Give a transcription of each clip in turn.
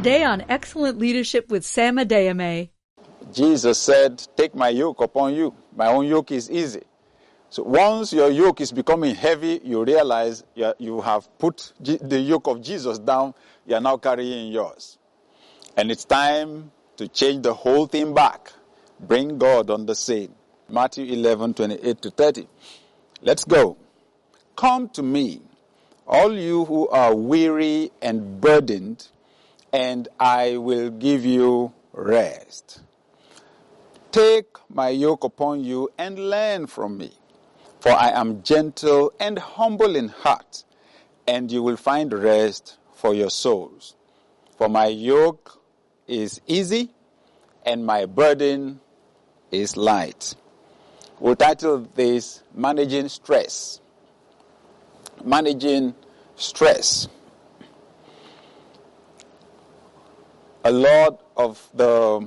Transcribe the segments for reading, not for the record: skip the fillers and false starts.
Today on Excellent Leadership with Sam Adeyemi. Jesus said, "Take my yoke upon you. My own yoke is easy." So once your yoke is becoming heavy, you realize you have put the yoke of Jesus down. You are now carrying yours. And it's time to change the whole thing back. Bring God on the scene. Matthew 11:28-30. Let's go. Come to me, all you who are weary and burdened, and I will give you rest. Take my yoke upon you and learn from me, for I am gentle and humble in heart, and you will find rest for your souls. For my yoke is easy, and my burden is light. We'll title this Managing Stress. Managing stress. A lot of the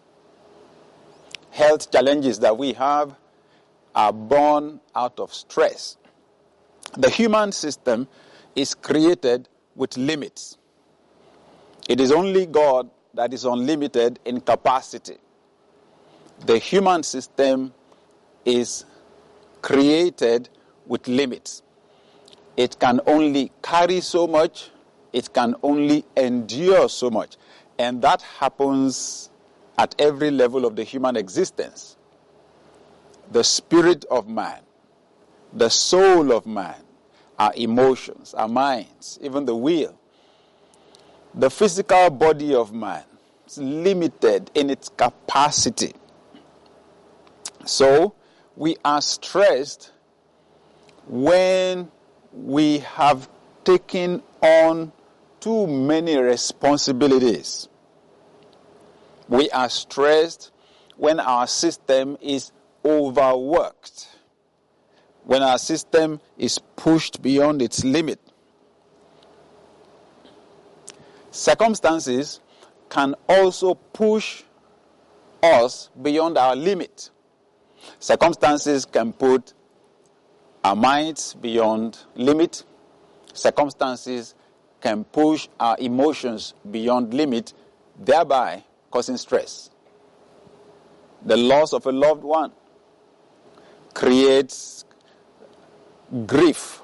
health challenges that we have are born out of stress. The human system is created with limits. It is only God that is unlimited in capacity. The human system is created with limits. It can only carry so much. It can only endure so much. And that happens at every level of the human existence. The spirit of man, the soul of man, our emotions, our minds, even the will. The physical body of man is limited in its capacity. So we are stressed when we have taken on too many responsibilities. We are stressed when our system is overworked, when our system is pushed beyond its limit. Circumstances can also push us beyond our limit. Circumstances can put our minds beyond limit. Circumstances can push our emotions beyond limit, thereby causing stress. The loss of a loved one creates grief,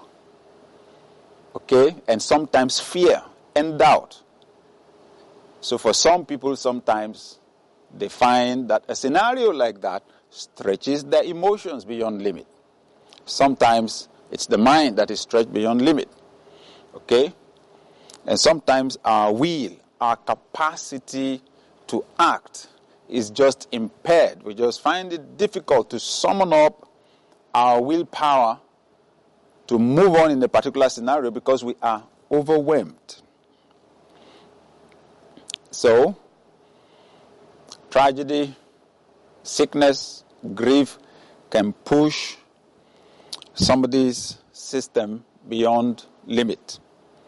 and sometimes fear and doubt. So for some people, sometimes they find that a scenario like that stretches their emotions beyond limit. Sometimes it's the mind that is stretched beyond limit. And sometimes our will, our capacity to act is just impaired. We just find it difficult to summon up our willpower to move on in a particular scenario because we are overwhelmed. So, tragedy, sickness, grief can push somebody's system beyond limit.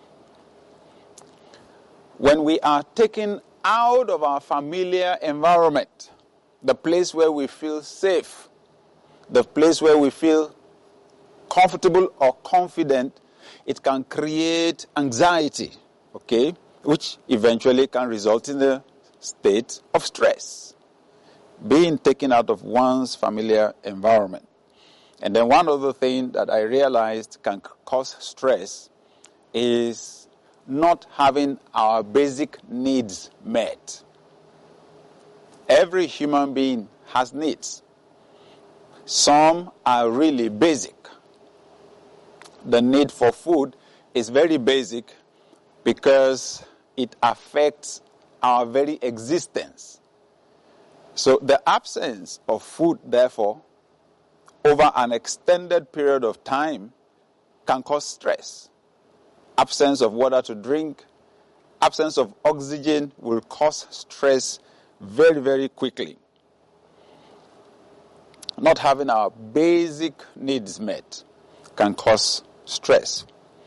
When we are taken out of our familiar environment, the place where we feel safe, the place where we feel comfortable or confident, it can create anxiety, which eventually can result in a state of stress, being taken out of one's familiar environment. And then one other thing that I realized can cause stress is not having our basic needs met. Every human being has needs. Some are really basic. The need for food is very basic because it affects our very existence. So the absence of food, therefore, over an extended period of time can cause stress. Absence of water to drink, absence of oxygen will cause stress very, very quickly. Not having our basic needs met can cause stress.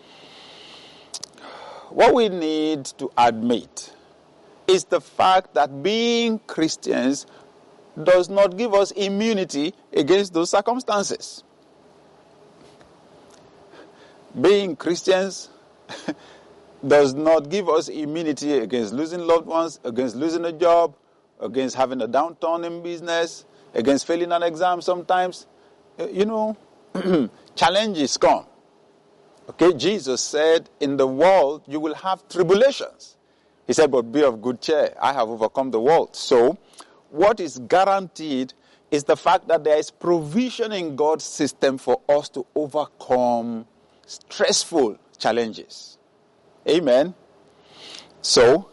What we need to admit is the fact that being Christians does not give us immunity against those does not give us immunity against losing loved ones, against losing a job, against having a downturn in business, against failing an exam sometimes. Challenges come. Okay, Jesus said, in the world you will have tribulations. He said, but be of good cheer. I have overcome the world. So, what is guaranteed is the fact that there is provision in God's system for us to overcome stressful challenges. Amen. So,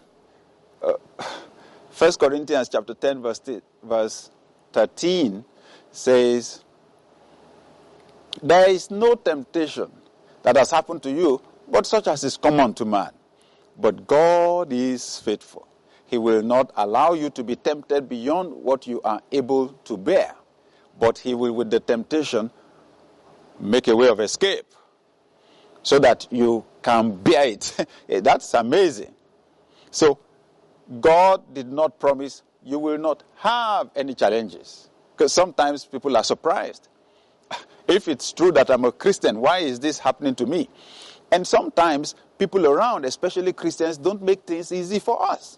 1 Corinthians chapter 10 verse 13 says, there is no temptation that has happened to you, but such as is common to man. But God is faithful. He will not allow you to be tempted beyond what you are able to bear, but he will, with the temptation, make a way of escape so that you can bear it. That's amazing. So, God did not promise you will not have any challenges, because sometimes people are surprised. If it's true that I'm a Christian, why is this happening to me? And sometimes people around, especially Christians, don't make things easy for us.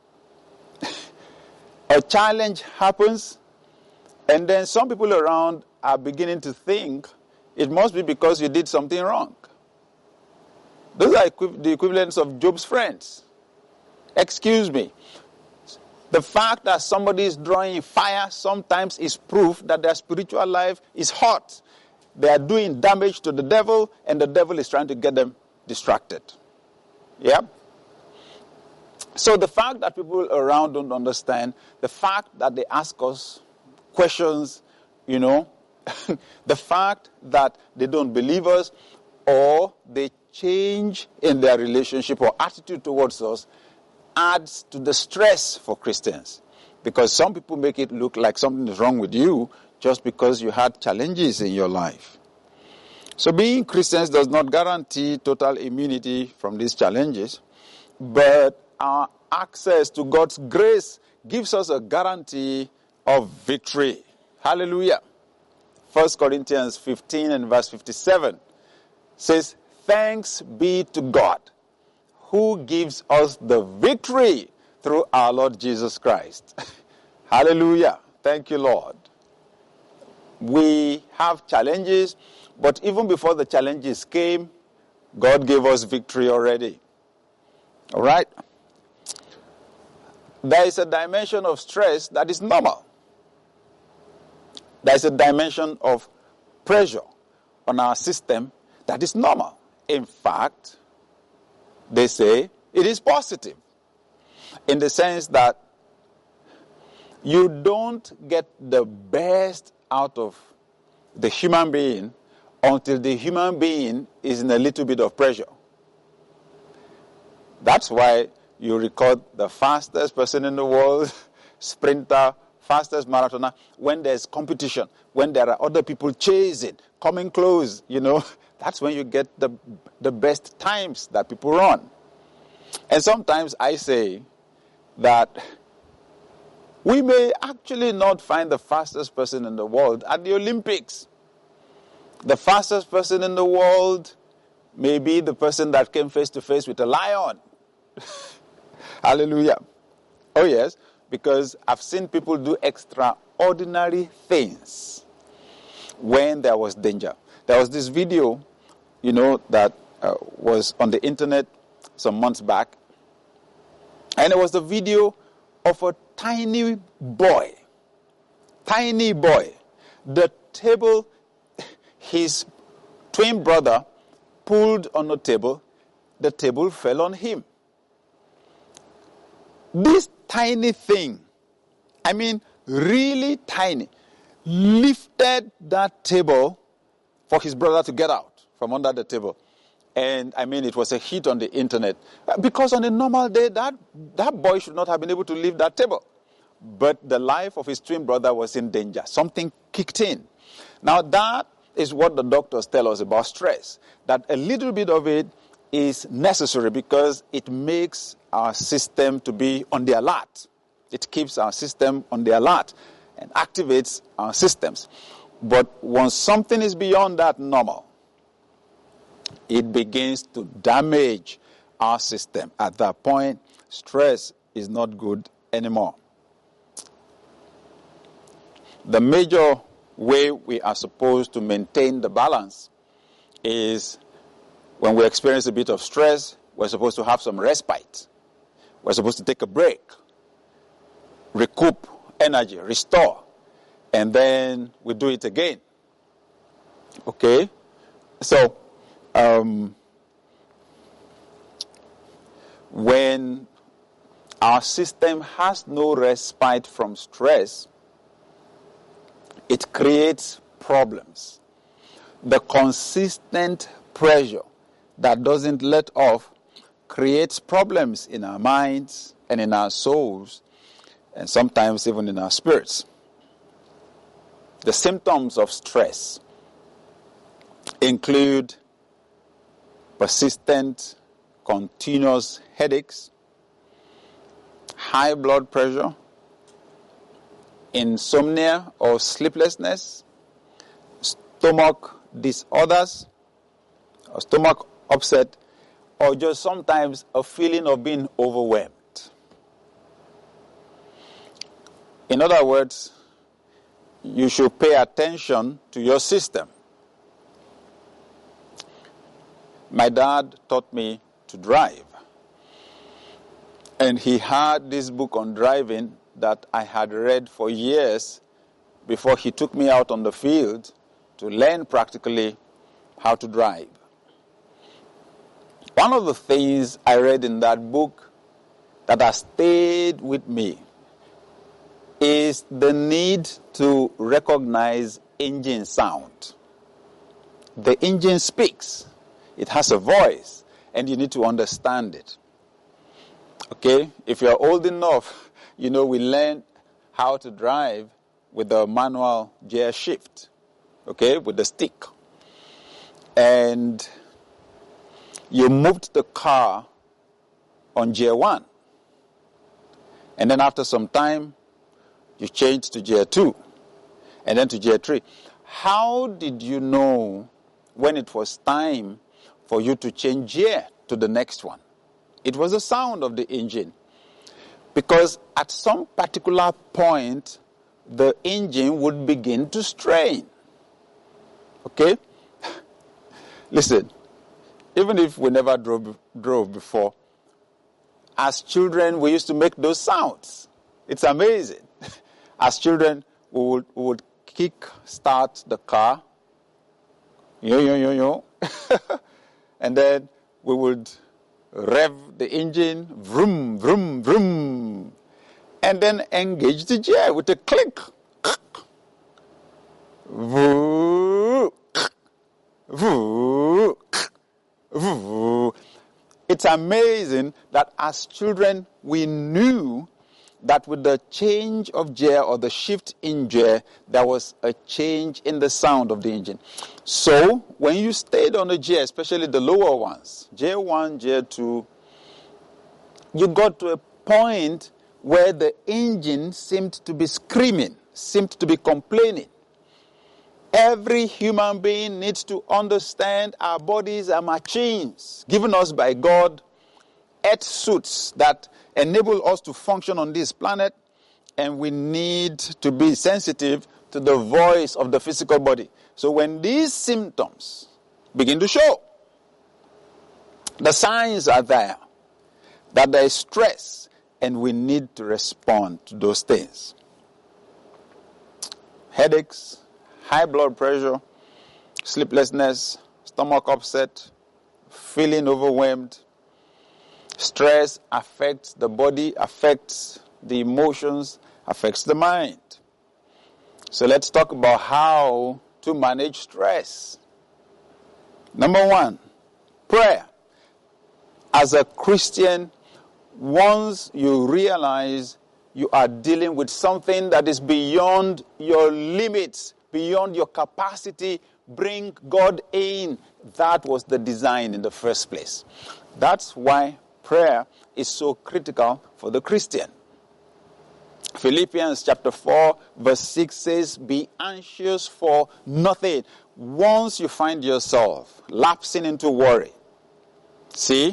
A challenge happens, and then some people around are beginning to think it must be because you did something wrong. Those are the equivalents of Job's friends. Excuse me. The fact that somebody is drawing fire sometimes is proof that their spiritual life is hot. They are doing damage to the devil, and the devil is trying to get them distracted. Yeah? So the fact that people around don't understand, the fact that they ask us questions, the fact that they don't believe us, or they change in their relationship or attitude towards us, adds to the stress for Christians. Because some people make it look like something is wrong with you just because you had challenges in your life. So being Christians does not guarantee total immunity from these challenges, but our access to God's grace gives us a guarantee of victory. Hallelujah. 1 Corinthians 15 and verse 57 says, thanks be to God who gives us the victory through our Lord Jesus Christ. Hallelujah. Thank you, Lord. We have challenges, but even before the challenges came, God gave us victory already. All right? There is a dimension of stress that is normal. There is a dimension of pressure on our system that is normal. In fact, they say it is positive, in the sense that you don't get the best out of the human being until the human being is in a little bit of pressure. That's why you record the fastest person in the world, sprinter, fastest marathoner, when there's competition, when there are other people chasing, coming close, that's when you get the best times that people run. And sometimes I say that we may actually not find the fastest person in the world at the Olympics. The fastest person in the world may be the person that came face to face with a lion. Hallelujah. Oh yes, because I've seen people do extraordinary things when there was danger. There was this video, that was on the internet some months back. And it was the video of a tiny boy. The table, his twin brother pulled on the table fell on him. This tiny thing, really tiny, lifted that table for his brother to get out from under the table. And it was a hit on the internet. Because on a normal day, that boy should not have been able to leave that table. But the life of his twin brother was in danger. Something kicked in. Now that is what the doctors tell us about stress. That a little bit of it is necessary because it makes our system to be on the alert. It keeps our system on the alert and activates our systems. But once something is beyond that normal, it begins to damage our system. At that point, stress is not good anymore. The major way we are supposed to maintain the balance is when we experience a bit of stress, we're supposed to have some respite. We're supposed to take a break, recoup energy, restore, and then we do it again. Okay? So, when our system has no respite from stress, it creates problems. The consistent pressure that doesn't let off creates problems in our minds and in our souls, and sometimes even in our spirits. The symptoms of stress include persistent, continuous headaches, high blood pressure, insomnia or sleeplessness, stomach disorders, or stomach upset, or just sometimes a feeling of being overwhelmed. In other words, you should pay attention to your system. My dad taught me to drive, and he had this book on driving that I had read for years before he took me out on the field to learn practically how to drive. One of the things I read in that book that has stayed with me is the need to recognize engine sound. The engine speaks. It has a voice, and you need to understand it. Okay? If you're old enough, we learn how to drive with the manual gear shift, okay, with the stick. And you moved the car on gear 1. And then after some time, you changed to gear 2, and then to gear 3. How did you know when it was time for you to change gear to the next one? It was the sound of the engine. Because at some particular point, the engine would begin to strain. Okay? Listen, even if we never drove before, as children, we used to make those sounds. It's amazing. As children, we would kick start the car, and then we would rev the engine, vroom, vroom, vroom, and then engage the gear with a click. It's amazing that as children we knew that with the change of gear or the shift in gear, there was a change in the sound of the engine. So when you stayed on the gear, especially the lower ones, gear 1, gear 2, you got to a point where the engine seemed to be screaming, seemed to be complaining. Every human being needs to understand our bodies are machines given us by God, earth suits that enable us to function on this planet, and we need to be sensitive to the voice of the physical body. So when these symptoms begin to show, the signs are there that there is stress, and we need to respond to those things. Headaches, high blood pressure, sleeplessness, stomach upset, feeling overwhelmed. Stress affects the body, affects the emotions, affects the mind. So let's talk about how to manage stress. Number 1, prayer. As a Christian, once you realize you are dealing with something that is beyond your limits, beyond your capacity, bring God in. That was the design in the first place. That's why prayer is so critical for the Christian. Philippians chapter 4 verse 6 says, be anxious for nothing. Once you find yourself lapsing into worry, see,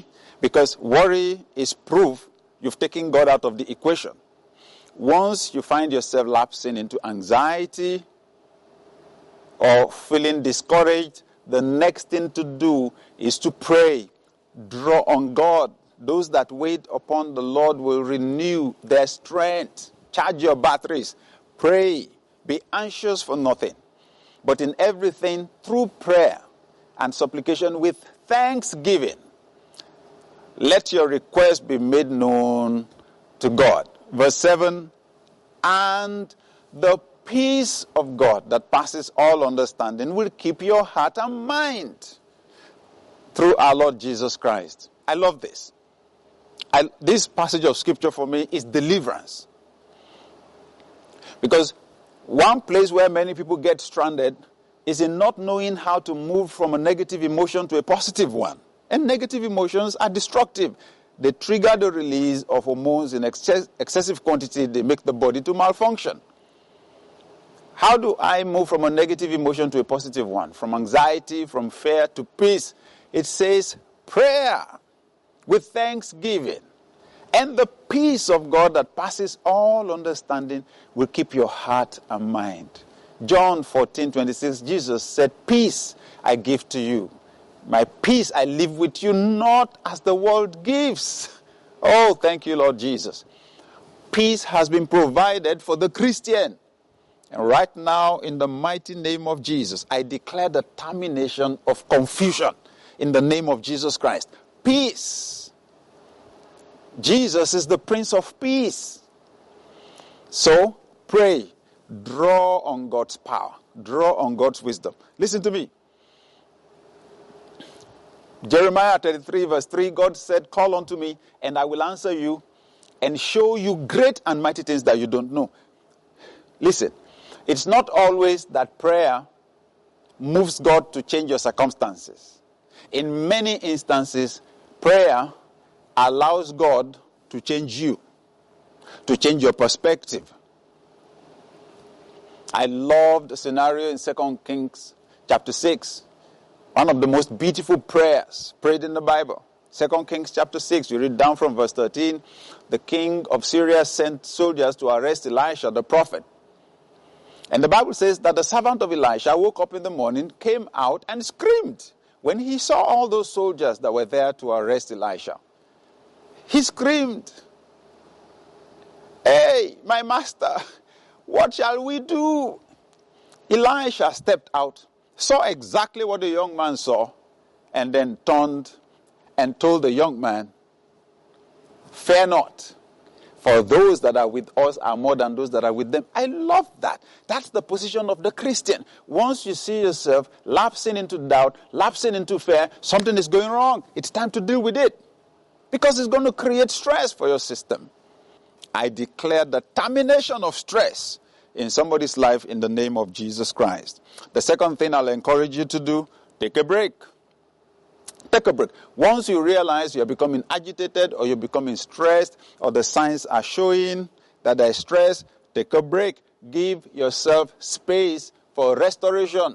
Because worry is proof you've taken God out of the equation. Once you find yourself lapsing into anxiety or feeling discouraged, the next thing to do is to pray. Draw on God. Those that wait upon the Lord will renew their strength. Charge your batteries. Pray. Be anxious for nothing, but in everything through prayer and supplication with thanksgiving, let your requests be made known to God. Verse 7, and the peace of God that passes all understanding will keep your heart and mind through our Lord Jesus Christ. I love this. This passage of scripture for me is deliverance. Because one place where many people get stranded is in not knowing how to move from a negative emotion to a positive one. And negative emotions are destructive. They trigger the release of hormones in excessive quantity. They make the body to malfunction. How do I move from a negative emotion to a positive one? From anxiety, from fear to peace. It says prayer with thanksgiving. And the peace of God that passes all understanding will keep your heart and mind. John 14:26, Jesus said, peace I give to you. My peace I live with you, not as the world gives. Oh, thank you, Lord Jesus. Peace has been provided for the Christian. And right now, in the mighty name of Jesus, I declare the termination of confusion in the name of Jesus Christ. Peace. Jesus is the Prince of Peace. So, pray. Draw on God's power. Draw on God's wisdom. Listen to me. Jeremiah 33 verse 3, God said, call unto me, and I will answer you, and show you great and mighty things that you don't know. Listen, it's not always that prayer moves God to change your circumstances. In many instances, prayer allows God to change you, to change your perspective. I love the scenario in 2 Kings chapter 6. One of the most beautiful prayers prayed in the Bible. 2 Kings chapter 6, we read down from verse 13. The king of Syria sent soldiers to arrest Elisha, the prophet. And the Bible says that the servant of Elisha woke up in the morning, came out and screamed when he saw all those soldiers that were there to arrest Elisha. He screamed, hey, my master, what shall we do? Elisha stepped out, saw exactly what the young man saw, and then turned and told the young man, fear not, for those that are with us are more than those that are with them. I love that. That's the position of the Christian. Once you see yourself lapsing into doubt, lapsing into fear, something is going wrong. It's time to deal with it, because it's going to create stress for your system. I declare the termination of stress in somebody's life in the name of Jesus Christ. The second thing I'll encourage you to do, take a break. Take a break. Once you realize you're becoming agitated or you're becoming stressed or the signs are showing that there's stress, take a break. Give yourself space for restoration.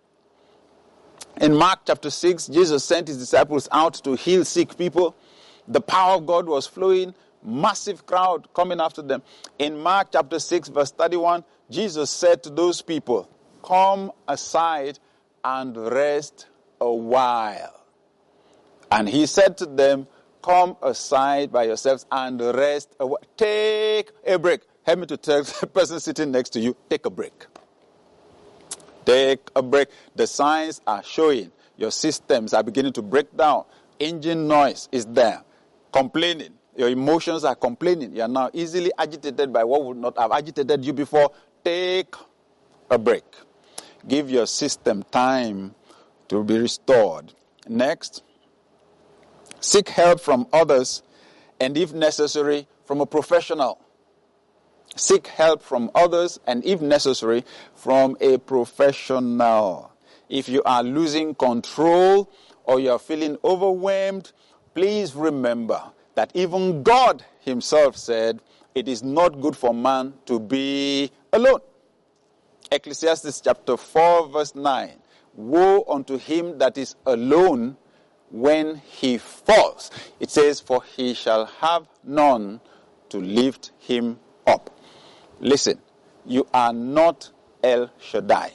In Mark chapter 6, Jesus sent his disciples out to heal sick people. The power of God was flowing. Massive crowd coming after them. In Mark chapter 6 verse 31, Jesus said to those people, come aside and rest a while. And he said to them, come aside by yourselves and rest a while. Take a break. Help me to tell the person sitting next to you, take a break. Take a break. The signs are showing. Your systems are beginning to break down. Engine noise is there. Complaining. Your emotions are complaining. You are now easily agitated by what would not have agitated you before. Take a break. Give your system time to be restored. Next, seek help from others, and if necessary, from a professional. Seek help from others, and if necessary, from a professional. If you are losing control or you are feeling overwhelmed, please remember that even God himself said, it is not good for man to be alone. Ecclesiastes chapter 4 verse 9. Woe unto him that is alone when he falls. It says, for he shall have none to lift him up. Listen, you are not El Shaddai.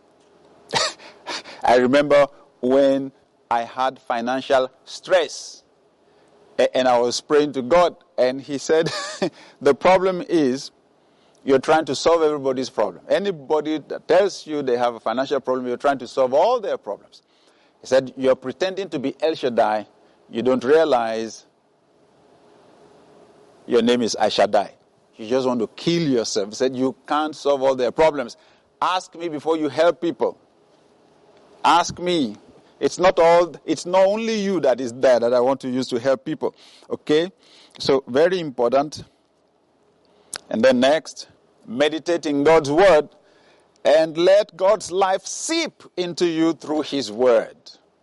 I remember when I had financial stress and I was praying to God, and he said, the problem is you're trying to solve everybody's problem. Anybody that tells you they have a financial problem, you're trying to solve all their problems. He said, you're pretending to be El Shaddai. You don't realize your name is Shaddai. You just want to kill yourself. He said, you can't solve all their problems. Ask me before you help people. Ask me. It's not only you that is there that I want to use to help people. Okay? So, very important. And then next, meditate in God's word and let God's life seep into you through his word.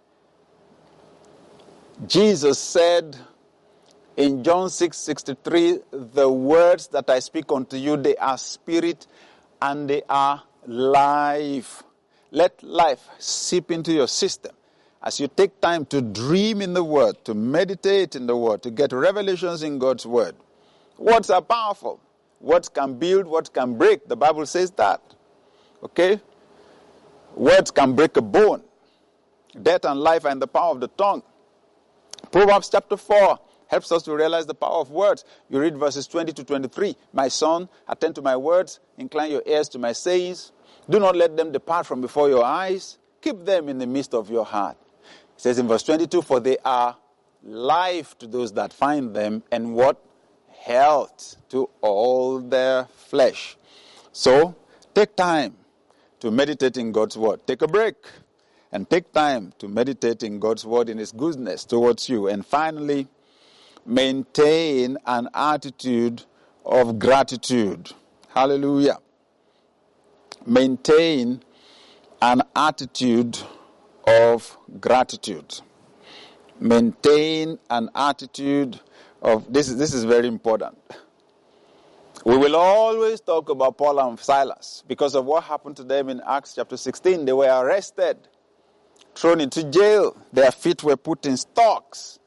Jesus said in John 6:63, the words that I speak unto you, they are spirit and they are life. Let life seep into your system. As you take time to dream in the word, to meditate in the word, to get revelations in God's word. Words are powerful. Words can build, words can break. The Bible says that. Okay? Words can break a bone. Death and life are in the power of the tongue. Proverbs chapter 4 helps us to realize the power of words. You read verses 20 to 23. My son, attend to my words, incline your ears to my sayings. Do not let them depart from before your eyes. Keep them in the midst of your heart. It says in verse 22, for they are life to those that find them, and what? Health to all their flesh. So, take time to meditate in God's word. Take a break and take time to meditate in God's word in his goodness towards you. And finally, maintain an attitude of gratitude. Hallelujah. Maintain an attitude of gratitude. Maintain an attitude of, this is very important. We will always talk about Paul and Silas because of what happened to them in Acts chapter 16. They were arrested, thrown into jail. Their feet were put in stocks.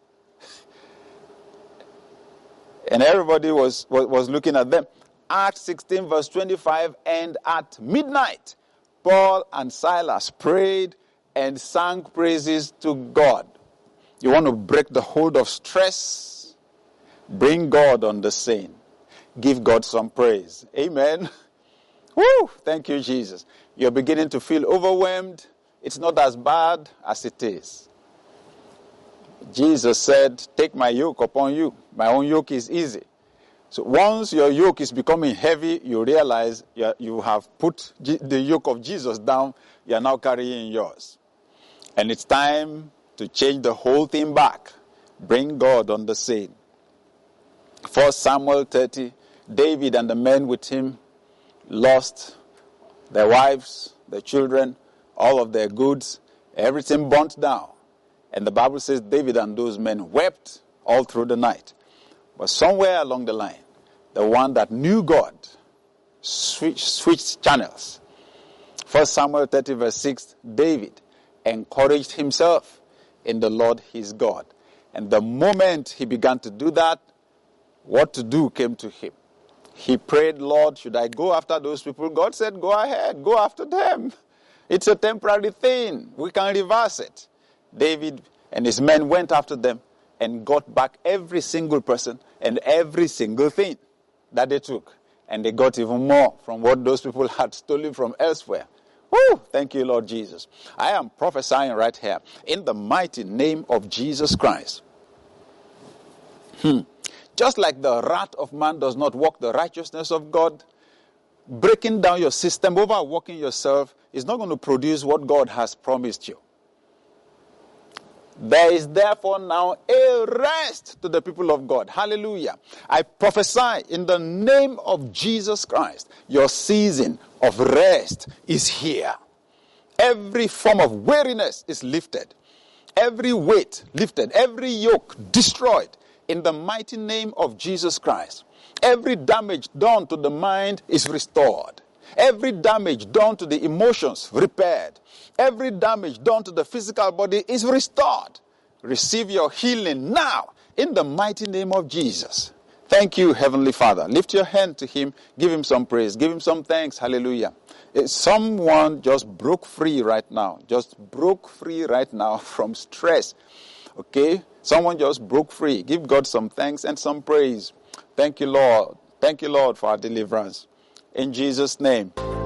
And everybody was looking at them. Acts 16 verse 25, and at midnight, Paul and Silas prayed and sang praises to God. You want to break the hold of stress? Bring God on the scene. Give God some praise. Amen. Woo! Thank you, Jesus. You're beginning to feel overwhelmed. It's not as bad as it is. Jesus said, take my yoke upon you. My own yoke is easy. So once your yoke is becoming heavy, you realize you have put the yoke of Jesus down. You are now carrying yours. And it's time to change the whole thing back. Bring God on the scene. 1 Samuel 30, David and the men with him lost their wives, their children, all of their goods. Everything burnt down. And the Bible says David and those men wept all through the night. But somewhere along the line, the one that knew God switched channels. 1 Samuel 30 verse 6, David encouraged himself in the Lord his God. And the moment he began to do that, what to do came to him. He prayed, Lord, should I go after those people? God said, go ahead, go after them. It's a temporary thing. We can reverse it. David and his men went after them and got back every single person and every single thing that they took. And they got even more from what those people had stolen from elsewhere. Woo! Thank you, Lord Jesus. I am prophesying right here in the mighty name of Jesus Christ. Just like the wrath of man does not work the righteousness of God, breaking down your system, overworking yourself is not going to produce what God has promised you. There is therefore now a rest to the people of God. Hallelujah. I prophesy in the name of Jesus Christ, your season of rest is here. Every form of weariness is lifted. Every weight lifted. Every yoke destroyed in the mighty name of Jesus Christ. Every damage done to the mind is restored. Every damage done to the emotions repaired. Every damage done to the physical body is restored. Receive your healing now in the mighty name of Jesus. Thank you, Heavenly Father. Lift your hand to him. Give him some praise. Give him some thanks. Hallelujah. Someone just broke free right now. Just broke free right now from stress. Okay? Someone just broke free. Give God some thanks and some praise. Thank you, Lord. Thank you, Lord, for our deliverance. In Jesus' name.